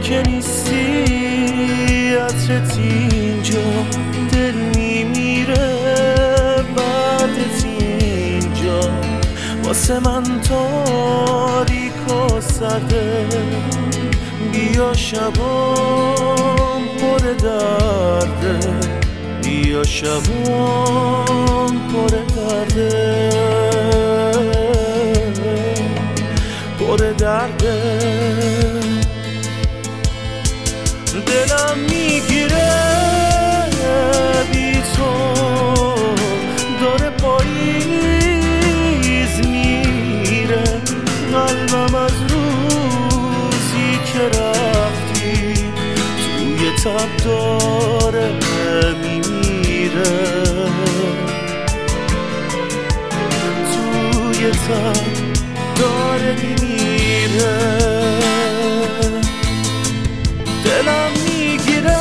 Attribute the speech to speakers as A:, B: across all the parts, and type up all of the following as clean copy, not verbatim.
A: که نیستی عطرت اینجا دل میمیره بعدت اینجا واسه من تاریک و سرده بیا شبام پر درده بیا شبام پر درده پر درده دلم میگیره بی تو داره پاییز میره قلبم از روزی که رفتی توی تب داره میمیره توی تب داره میمیره دلم میگیره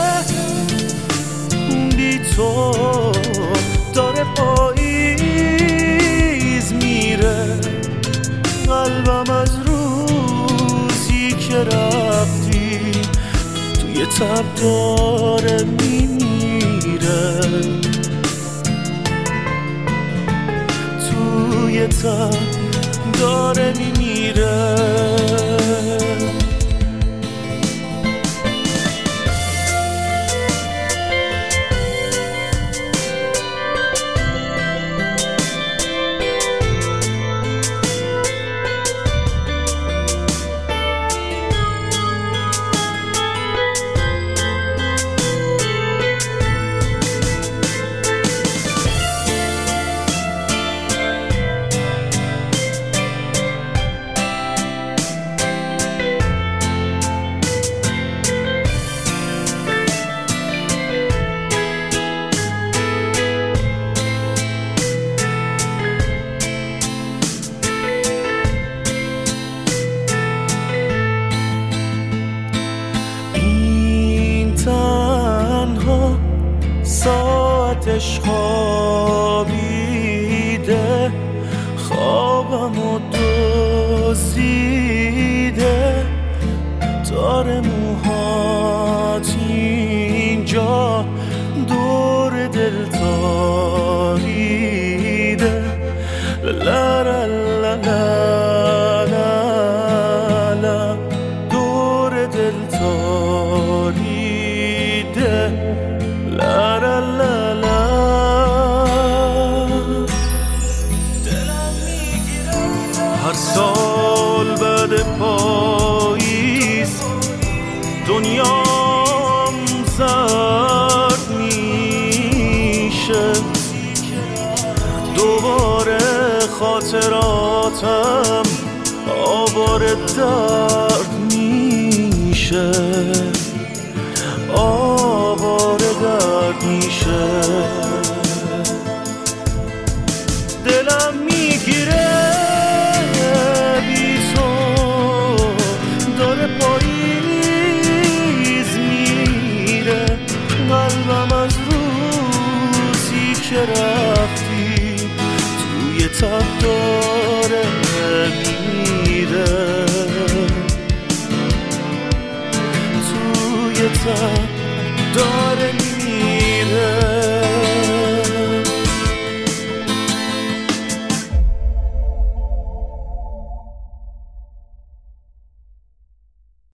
A: بی تو داره پاییز میره قلبم از روزی که رفتی توی تب داره میمیره توی تب داره میمیره ساعتش خوابیده خوابم و دزدیده داره موهات اینجا دور دل تاریده لا لا لا لا لا دور دل تاریده لا لا لا لا دلم میگیره هر سال بعد پاییز دنیام زرد میشه دوباره خاطراتم آوار درد میشه آوار درد میشه دلم میگیره بی تو داره پاییز میره قلبم از روزی که